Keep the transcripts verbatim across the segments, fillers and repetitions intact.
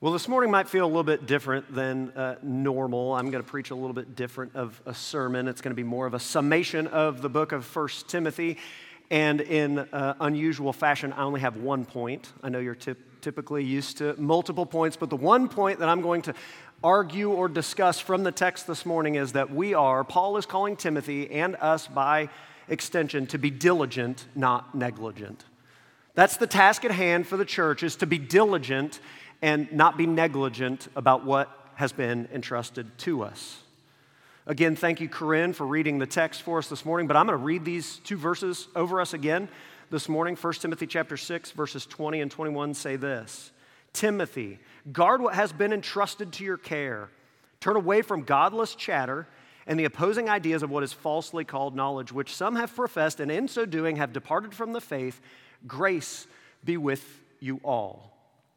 Well, this morning might feel a little bit different than uh, normal. I'm going to preach a little bit different of a sermon. It's going to be more of a summation of the book of First Timothy. And in uh, unusual fashion, I only have one point. I know you're tip- typically used to multiple points, but the one point that I'm going to argue or discuss from the text this morning is that we are, Paul is calling Timothy and us by extension to be diligent, not negligent. That's the task at hand for the church, is to be diligent and not be negligent about what has been entrusted to us. Again, thank you, Corinne, for reading the text for us this morning, but I'm going to read these two verses over us again this morning. First Timothy chapter six, verses twenty and twenty-one say this: Timothy, guard what has been entrusted to your care. Turn away from godless chatter and the opposing ideas of what is falsely called knowledge, which some have professed, and in so doing have departed from the faith. Grace be with you all.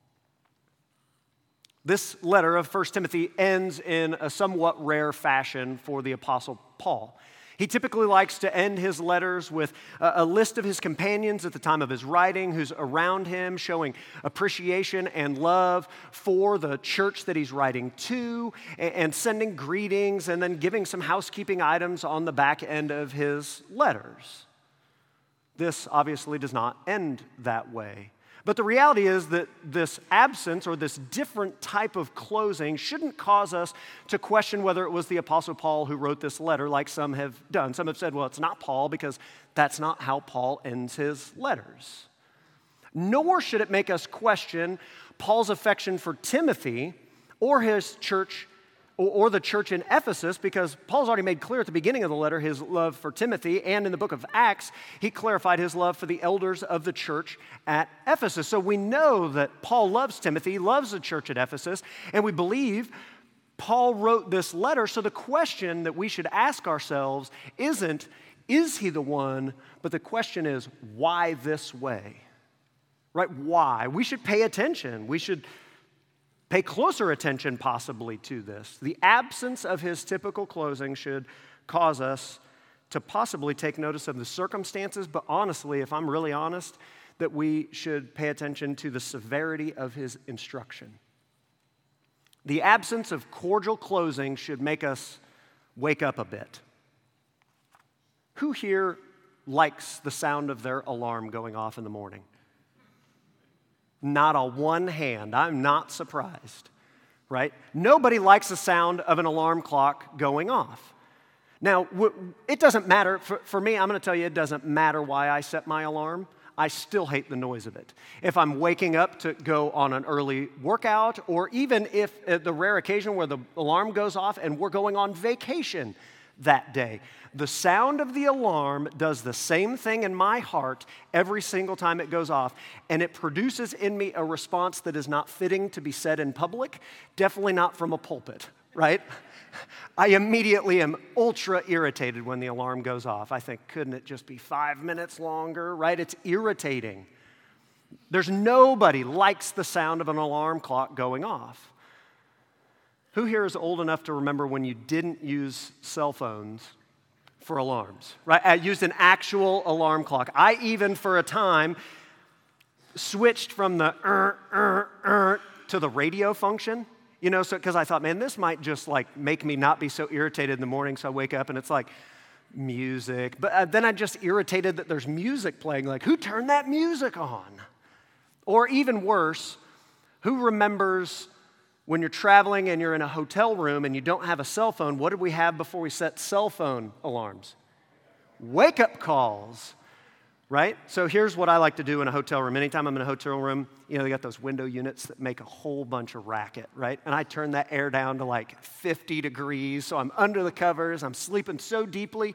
This letter of First Timothy ends in a somewhat rare fashion for the Apostle Paul. He typically likes to end his letters with a, a list of his companions at the time of his writing who's around him, showing appreciation and love for the church that he's writing to, and, and sending greetings, and then giving some housekeeping items on the back end of his letters. This obviously does not end that way. But the reality is that this absence or this different type of closing shouldn't cause us to question whether it was the Apostle Paul who wrote this letter, like some have done. Some have said, well, it's not Paul, because that's not how Paul ends his letters. Nor should it make us question Paul's affection for Timothy or his church or the church in Ephesus, because Paul's already made clear at the beginning of the letter his love for Timothy, and in the book of Acts, he clarified his love for the elders of the church at Ephesus. So we know that Paul loves Timothy, loves the church at Ephesus, and we believe Paul wrote this letter. So the question that we should ask ourselves isn't, is he the one, but the question is, why this way? Right? Why? We should pay attention. We should pay closer attention possibly to this. The absence of his typical closing should cause us to possibly take notice of the circumstances, but honestly, if I'm really honest, that we should pay attention to the severity of his instruction. The absence of cordial closing should make us wake up a bit. Who here likes the sound of their alarm going off in the morning? Not a one hand. I'm not surprised, right? Nobody likes the sound of an alarm clock going off. Now, it doesn't matter. For, for me, I'm going to tell you, it doesn't matter why I set my alarm. I still hate the noise of it. If I'm waking up to go on an early workout, or even if at the rare occasion where the alarm goes off and we're going on vacation that day, the sound of the alarm does the same thing in my heart every single time it goes off, and it produces in me a response that is not fitting to be said in public, definitely not from a pulpit, right? I immediately am ultra irritated when the alarm goes off. I think, couldn't it just be five minutes longer, right? It's irritating. There's nobody likes the sound of an alarm clock going off. Who here is old enough to remember when you didn't use cell phones for alarms, right? I used an actual alarm clock. I even, for a time, switched from the er, er, er, to the radio function, you know, so because I thought, man, this might just like make me not be so irritated in the morning, so I wake up and it's like music. But uh, then I'm just irritated that there's music playing. Like, who turned that music on? Or even worse, who remembers when you're traveling and you're in a hotel room and you don't have a cell phone? What did we have before we set cell phone alarms? Wake-up calls, right? So here's what I like to do in a hotel room. Anytime I'm in a hotel room, you know, they got those window units that make a whole bunch of racket, right? And I turn that air down to like fifty degrees, so I'm under the covers, I'm sleeping so deeply.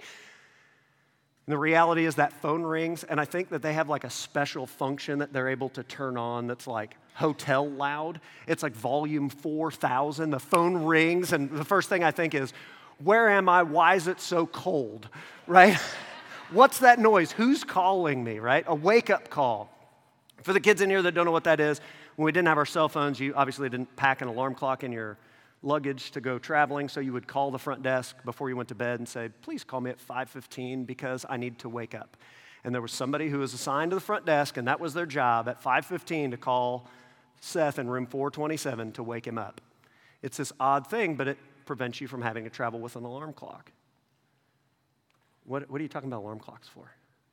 And the reality is that phone rings, and I think that they have like a special function that they're able to turn on that's like hotel loud. It's like volume four thousand. The phone rings, and the first thing I think is, where am I? Why is it so cold, right? What's that noise? Who's calling me, right? A wake-up call. For the kids in here that don't know what that is, when we didn't have our cell phones, you obviously didn't pack an alarm clock in your luggage to go traveling, so you would call the front desk before you went to bed and say, please call me at five fifteen because I need to wake up. And there was somebody who was assigned to the front desk, and that was their job at five fifteen to call Seth in room four twenty-seven to wake him up. It's this odd thing, but it prevents you from having to travel with an alarm clock. What, what are you talking about alarm clocks for?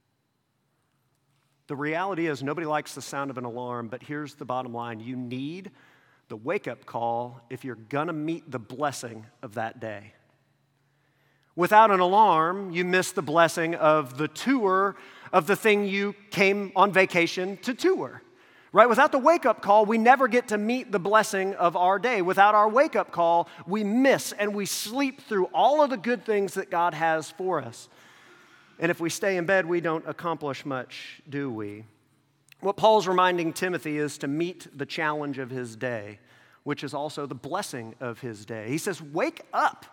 The reality is nobody likes the sound of an alarm, but here's the bottom line. You need the wake-up call if you're going to meet the blessing of that day. Without an alarm, you miss the blessing of the tour of the thing you came on vacation to tour. Right? Without the wake-up call, we never get to meet the blessing of our day. Without our wake-up call, we miss and we sleep through all of the good things that God has for us. And if we stay in bed, we don't accomplish much, do we? What Paul's reminding Timothy is to meet the challenge of his day, which is also the blessing of his day. He says, wake up.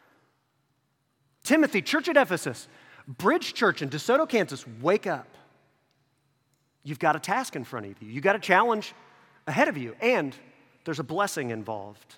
Timothy, church at Ephesus, Bridge Church in DeSoto, Kansas, wake up. You've got a task in front of you. You've got a challenge ahead of you, and there's a blessing involved.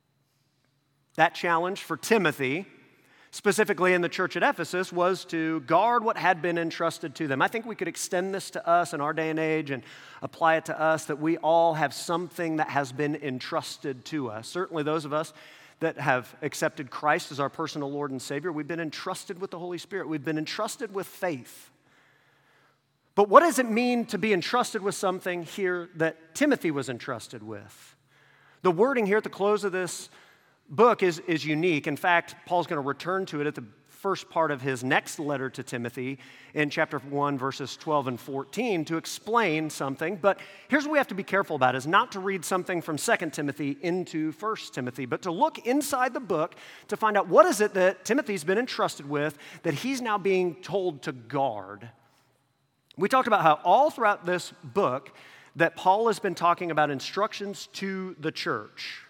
That challenge for Timothy, specifically in the church at Ephesus, was to guard what had been entrusted to them. I think we could extend this to us in our day and age and apply it to us, that we all have something that has been entrusted to us. Certainly those of us that have accepted Christ as our personal Lord and Savior, we've been entrusted with the Holy Spirit. We've been entrusted with faith. But what does it mean to be entrusted with something here that Timothy was entrusted with? The wording here at the close of this book is, is unique. In fact, Paul's going to return to it at the first part of his next letter to Timothy in chapter one, verses twelve and fourteen to explain something. But here's what we have to be careful about, is not to read something from Second Timothy into First Timothy, but to look inside the book to find out what is it that Timothy's been entrusted with that he's now being told to guard. We talked about how all throughout this book that Paul has been talking about instructions to the church.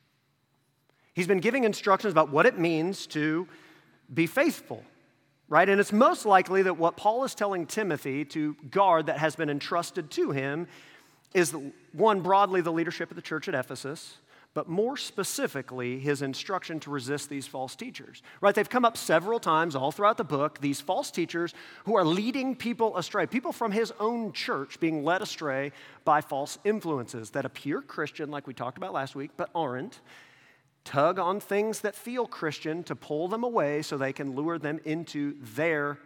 He's been giving instructions about what it means to be faithful, right? And it's most likely that what Paul is telling Timothy to guard that has been entrusted to him is, one, broadly the leadership of the church at Ephesus, but more specifically, his instruction to resist these false teachers, right? They've come up several times all throughout the book, these false teachers who are leading people astray, people from his own church being led astray by false influences that appear Christian, like we talked about last week, but aren't. Tug on things that feel Christian to pull them away so they can lure them into their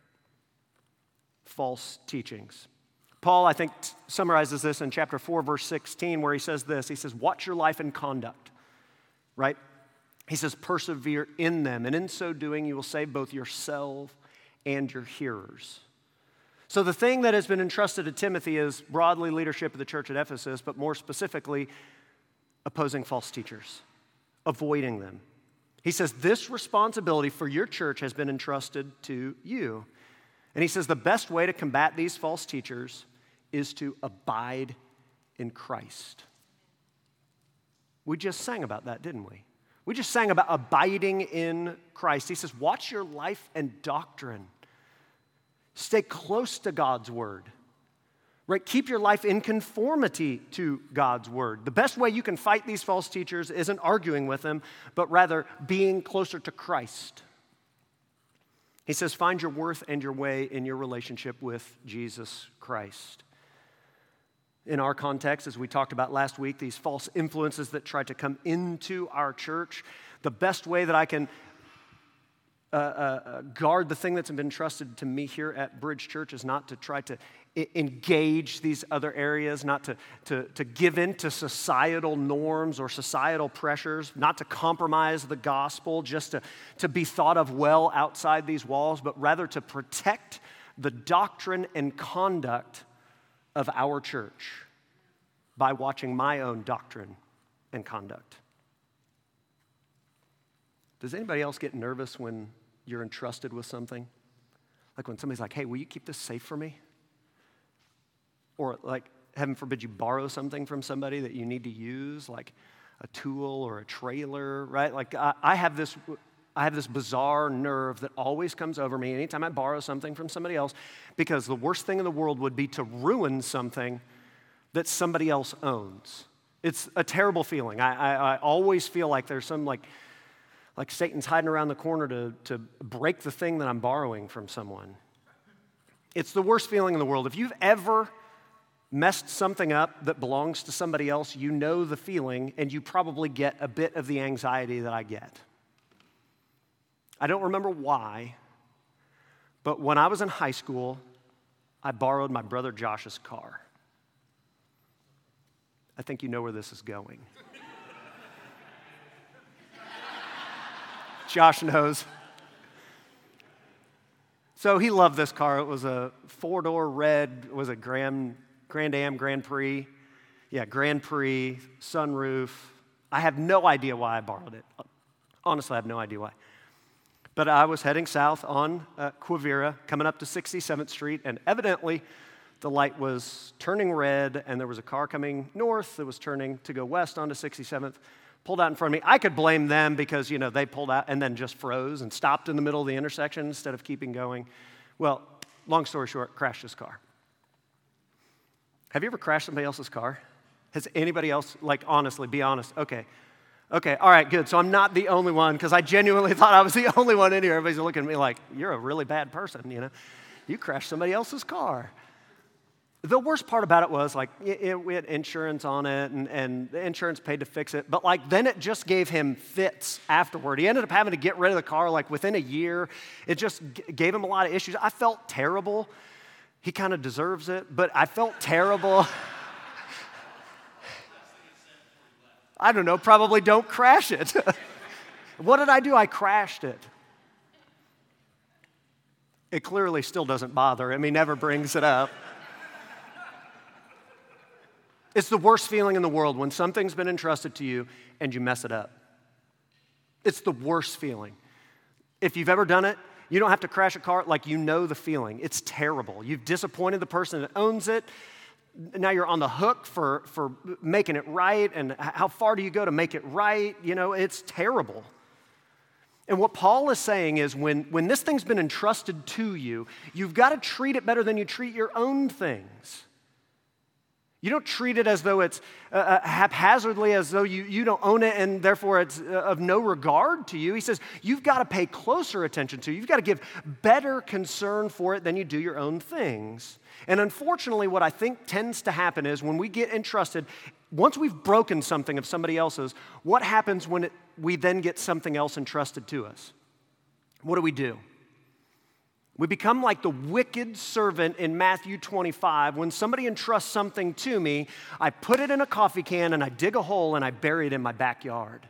false teachings. Paul, I think, t- summarizes this in chapter four, verse sixteen, where he says this. He says, watch your life and conduct, right? He says, persevere in them, and in so doing, you will save both yourself and your hearers. So the thing that has been entrusted to Timothy is broadly leadership of the church at Ephesus, but more specifically, opposing false teachers, avoiding them. He says, this responsibility for your church has been entrusted to you. And he says the best way to combat these false teachers is to abide in Christ. We just sang about that, didn't we? We just sang about abiding in Christ. He says, watch your life and doctrine. Stay close to God's word. Right? Keep your life in conformity to God's word. The best way you can fight these false teachers isn't arguing with them, but rather being closer to Christ. He says, find your worth and your way in your relationship with Jesus Christ. In our context, as we talked about last week, these false influences that try to come into our church, the best way that I can uh, uh, guard the thing that's been entrusted to me here at Bridge Church is not to try to I- engage these other areas, not to, to, to give in to societal norms or societal pressures, not to compromise the gospel, just to, to be thought of well outside these walls, but rather to protect the doctrine and conduct of our church by watching my own doctrine and conduct. Does anybody else get nervous when you're entrusted with something? Like when somebody's like, hey, will you keep this safe for me? Or like, heaven forbid, you borrow something from somebody that you need to use, like a tool or a trailer, right? Like I, I have this I have this bizarre nerve that always comes over me anytime I borrow something from somebody else, because the worst thing in the world would be to ruin something that somebody else owns. It's a terrible feeling. I, I, I always feel like there's some like, like Satan's hiding around the corner to, to break the thing that I'm borrowing from someone. It's the worst feeling in the world. If you've ever messed something up that belongs to somebody else, you know the feeling, and you probably get a bit of the anxiety that I get. I don't remember why, but when I was in high school, I borrowed my brother Josh's car. I think you know where this is going. Josh knows. So he loved this car. It was a four-door red, it was a Grand, Grand Am Grand Prix. Yeah, Grand Prix, sunroof. I have no idea why I borrowed it. Honestly, I have no idea why. But I was heading south on uh, Quivira, coming up to sixty-seventh Street, and evidently the light was turning red, and there was a car coming north that was turning to go west onto sixty-seventh. Pulled out in front of me. I could blame them because, you know, they pulled out and then just froze and stopped in the middle of the intersection instead of keeping going. Well, long story short, crashed his car. Have you ever crashed somebody else's car? Has anybody else, like, honestly, be honest? Okay. Okay, all right, good. So I'm not the only one because I genuinely thought I was the only one in here. Everybody's looking at me like, you're a really bad person, you know? You crashed somebody else's car. The worst part about it was, like, it, it, we had insurance on it, and, and the insurance paid to fix it. But, like, then it just gave him fits afterward. He ended up having to get rid of the car, like, within a year. It just g- gave him a lot of issues. I felt terrible. He kind of deserves it, but I felt terrible. I don't know, probably don't crash it. What did I do? I crashed it. It clearly still doesn't bother him. He never brings it up. It's the worst feeling in the world when something's been entrusted to you and you mess it up. It's the worst feeling. If you've ever done it, you don't have to crash a car, like, you know the feeling. It's terrible. You've disappointed the person that owns it. Now you're on the hook for, for making it right, and how far do you go to make it right? You know, it's terrible. And what Paul is saying is when, when this thing's been entrusted to you, you've got to treat it better than you treat your own things. You don't treat it as though it's uh, haphazardly, as though you, you don't own it and therefore it's uh, of no regard to you. He says you've got to pay closer attention to it. You've got to give better concern for it than you do your own things. And unfortunately, what I think tends to happen is when we get entrusted, once we've broken something of somebody else's, what happens when it, we then get something else entrusted to us? What do we do? We become like the wicked servant in Matthew twenty-five. When somebody entrusts something to me, I put it in a coffee can and I dig a hole and I bury it in my backyard.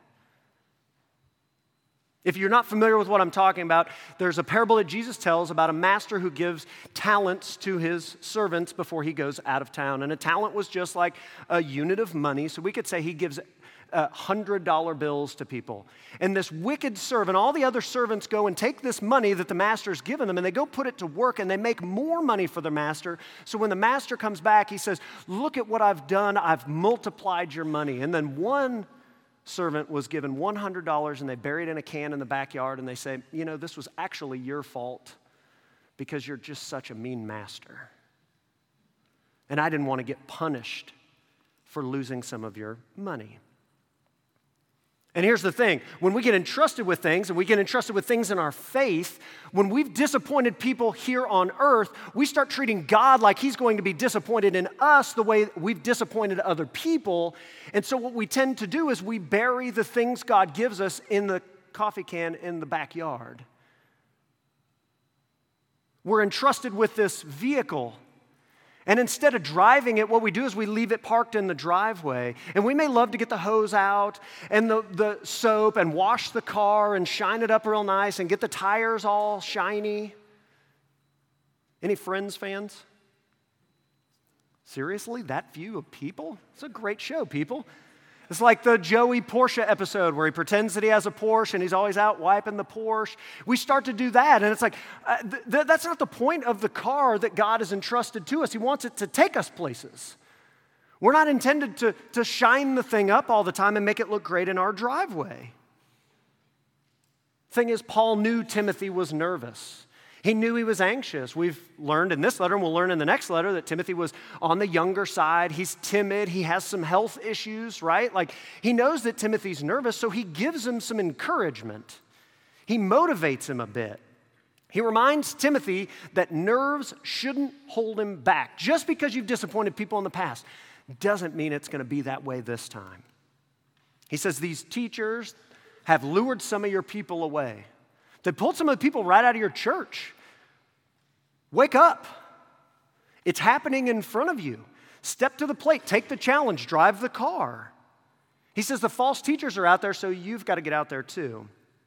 If you're not familiar with what I'm talking about, there's a parable that Jesus tells about a master who gives talents to his servants before he goes out of town. And a talent was just like a unit of money. So we could say he gives Uh, one hundred dollar bills to people. And this wicked servant, all the other servants go and take this money that the master's given them and they go put it to work and they make more money for their master. So when the master comes back, he says, look at what I've done. I've multiplied your money. And then one servant was given one hundred dollars and they buried it in a can in the backyard and they say, you know, this was actually your fault because you're just such a mean master. And I didn't want to get punished for losing some of your money. And here's the thing, when we get entrusted with things, and we get entrusted with things in our faith, when we've disappointed people here on earth, we start treating God like he's going to be disappointed in us the way we've disappointed other people. And so what we tend to do is we bury the things God gives us in the coffee can in the backyard. We're entrusted with this vehicle. And instead of driving it, what we do is we leave it parked in the driveway. And we may love to get the hose out and the, the soap and wash the car and shine it up real nice and get the tires all shiny. Any Friends fans? Seriously, that view of people? It's a great show, people. It's like the Joey Porsche episode where he pretends that he has a Porsche and he's always out wiping the Porsche. We start to do that, and it's like, uh, th- th- that's not the point of the car that God has entrusted to us. He wants it to take us places. We're not intended to, to shine the thing up all the time and make it look great in our driveway. Thing is, Paul knew Timothy was nervous. He knew he was anxious. We've learned in this letter, and we'll learn in the next letter, that Timothy was on the younger side. He's timid. He has some health issues, right? Like, he knows that Timothy's nervous, so he gives him some encouragement. He motivates him a bit. He reminds Timothy that nerves shouldn't hold him back. Just because you've disappointed people in the past doesn't mean it's going to be that way this time. He says these teachers have lured some of your people away. They pulled some of the people right out of your church. Wake up. It's happening in front of you. Step to the plate. Take the challenge. Drive the car. He says the false teachers are out there, so you've got to get out there too.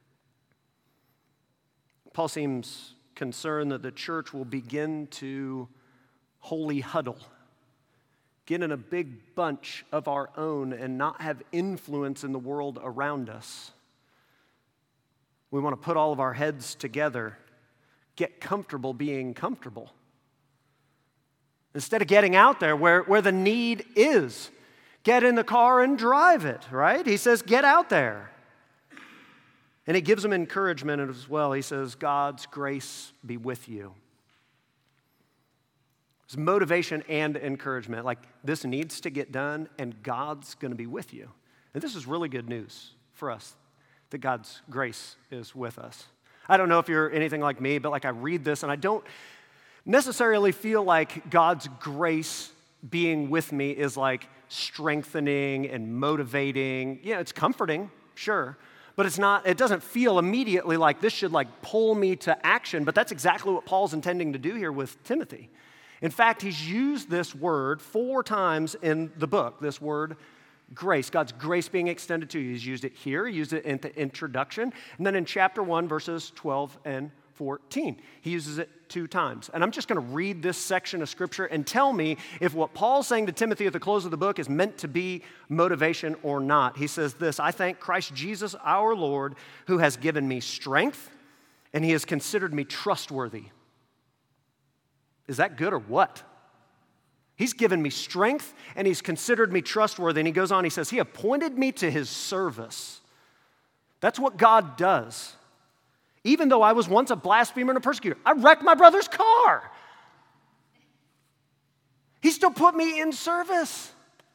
Paul seems concerned that the church will begin to holy huddle, get in a big bunch of our own and not have influence in the world around us. We want to put all of our heads together, get comfortable being comfortable. Instead of getting out there where, where the need is, get in the car and drive it, right? He says, get out there. And he gives them encouragement as well. He says, God's grace be with you. It's motivation and encouragement. Like, this needs to get done, and God's going to be with you. And this is really good news for us, that God's grace is with us. I don't know if you're anything like me, but like I read this, and I don't necessarily feel like God's grace being with me is like strengthening and motivating. Yeah, it's comforting, sure. But it's not, it doesn't feel immediately like this should like pull me to action, but that's exactly what Paul's intending to do here with Timothy. In fact, he's used this word four times in the book, this word grace, God's grace being extended to you. He's used it here, he used it in the introduction, and then in chapter one, verses twelve and fourteen. He uses it two times. And I'm just going to read this section of Scripture and tell me if what Paul's saying to Timothy at the close of the book is meant to be motivation or not. He says this, I thank Christ Jesus our Lord, who has given me strength, and he has considered me trustworthy. Is that good or what? He's given me strength, and he's considered me trustworthy. And he goes on, he says, he appointed me to his service. That's what God does. Even though I was once a blasphemer and a persecutor, I wrecked my brother's car. He still put me in service.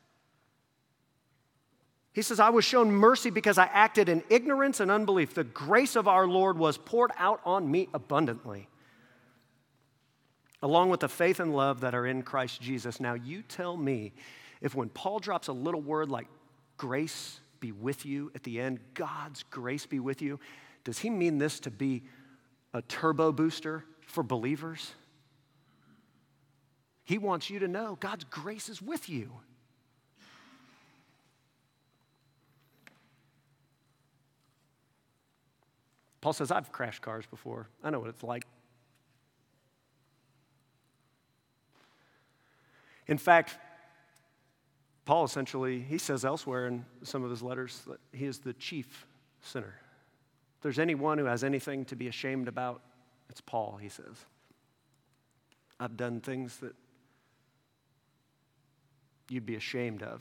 He says, I was shown mercy because I acted in ignorance and unbelief. The grace of our Lord was poured out on me abundantly, along with the faith and love that are in Christ Jesus. Now you tell me if when Paul drops a little word like grace be with you at the end, God's grace be with you, does he mean this to be a turbo booster for believers? He wants you to know God's grace is with you. Paul says, I've crashed cars before. I know what it's like. In fact, Paul essentially, he says elsewhere in some of his letters that he is the chief sinner. If there's anyone who has anything to be ashamed about, it's Paul, he says. I've done things that you'd be ashamed of.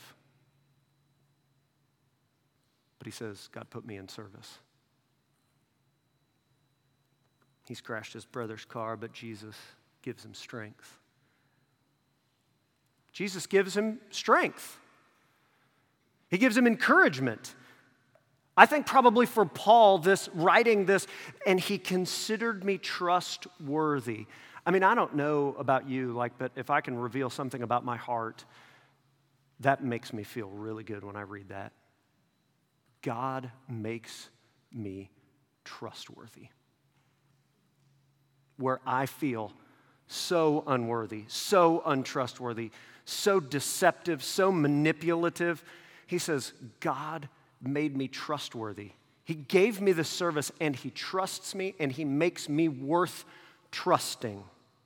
But he says, God put me in service. He's crashed his brother's car, but Jesus gives him strength. Jesus gives him strength. He gives him encouragement. I think probably for Paul, this writing this, and he considered me trustworthy. I mean, I don't know about you, like, but if I can reveal something about my heart, that makes me feel really good when I read that. God makes me trustworthy. Where I feel so unworthy, so untrustworthy, so deceptive, so manipulative, he says, God made me trustworthy. He gave me the service, and he trusts me, and he makes me worth trusting.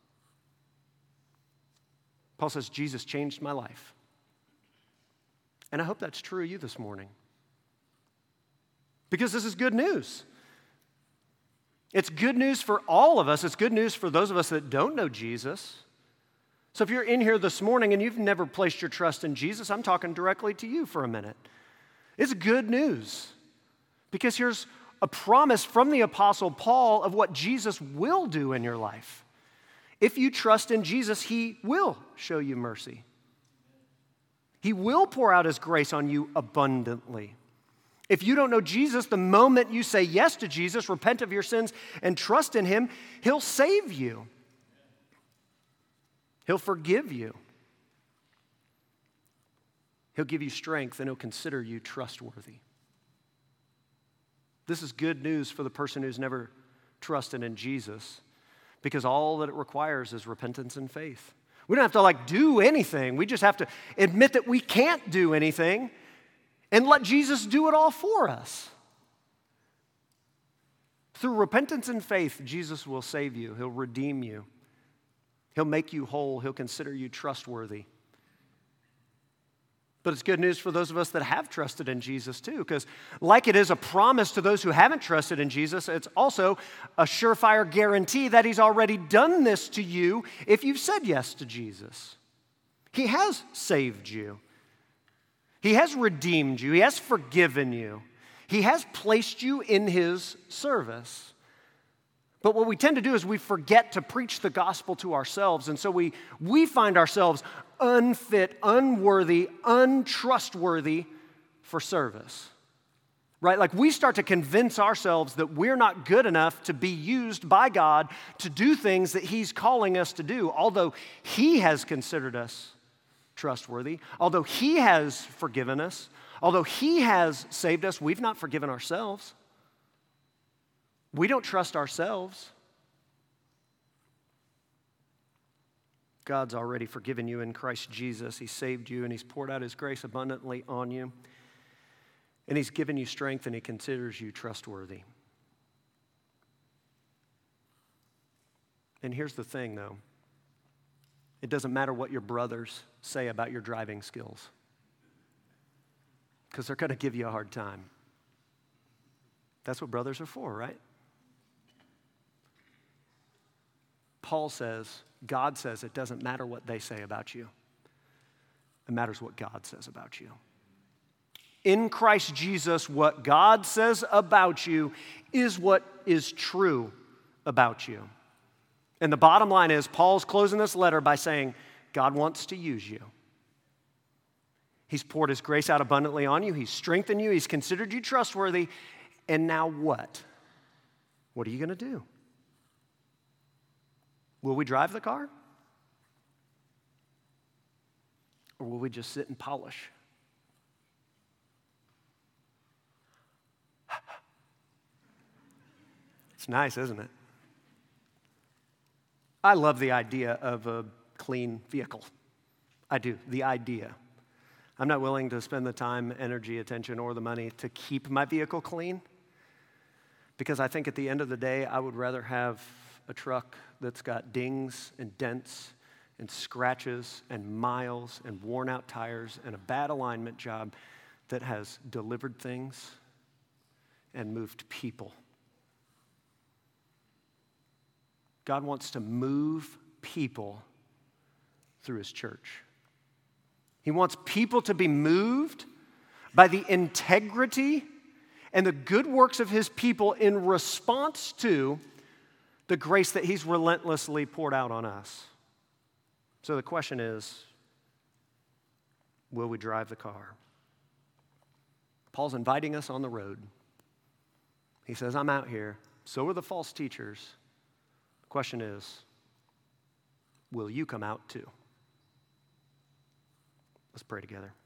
Paul says, Jesus changed my life. And I hope that's true of you this morning. Because this is good news. It's good news for all of us. It's good news for those of us that don't know Jesus. So if you're in here this morning and you've never placed your trust in Jesus, I'm talking directly to you for a minute. It's good news because here's a promise from the Apostle Paul of what Jesus will do in your life. If you trust in Jesus, he will show you mercy. He will pour out his grace on you abundantly. If you don't know Jesus, the moment you say yes to Jesus, repent of your sins, and trust in him, he'll save you. He'll forgive you. He'll give you strength, and he'll consider you trustworthy. This is good news for the person who's never trusted in Jesus, because all that it requires is repentance and faith. We don't have to like do anything. We just have to admit that we can't do anything and let Jesus do it all for us. Through repentance and faith, Jesus will save you. He'll redeem you. He'll make you whole. He'll consider you trustworthy. But it's good news for those of us that have trusted in Jesus too, because like it is a promise to those who haven't trusted in Jesus, it's also a surefire guarantee that he's already done this to you if you've said yes to Jesus. He has saved you. He has redeemed you. He has forgiven you. He has placed you in his service. But what we tend to do is we forget to preach the gospel to ourselves, and so we, we find ourselves unfit, unworthy, untrustworthy for service. Right? Like we start to convince ourselves that we're not good enough to be used by God to do things that he's calling us to do, although he has considered us trustworthy, although he has forgiven us, although he has saved us, we've not forgiven ourselves. We don't trust ourselves. God's already forgiven you in Christ Jesus. He saved you, and he's poured out his grace abundantly on you. And he's given you strength, and he considers you trustworthy. And here's the thing, though. It doesn't matter what your brothers say about your driving skills, because they're going to give you a hard time. That's what brothers are for, right? Paul says, God says it doesn't matter what they say about you. It matters what God says about you. In Christ Jesus, what God says about you is what is true about you. And the bottom line is, Paul's closing this letter by saying, God wants to use you. He's poured his grace out abundantly on you. He's strengthened you. He's considered you trustworthy. And now what? What are you going to do? Will we drive the car? Or will we just sit and polish? It's nice, isn't it? I love the idea of a clean vehicle. I do, the idea. I'm not willing to spend the time, energy, attention, or the money to keep my vehicle clean, because I think at the end of the day, I would rather have a truck that's got dings and dents and scratches and miles and worn out tires and a bad alignment job that has delivered things and moved people. God wants to move people through his church. He wants people to be moved by the integrity and the good works of his people in response to the grace that he's relentlessly poured out on us. So the question is, will we drive the car? Paul's inviting us on the road. He says, I'm out here. So are the false teachers. The question is, will you come out too? Let's pray together.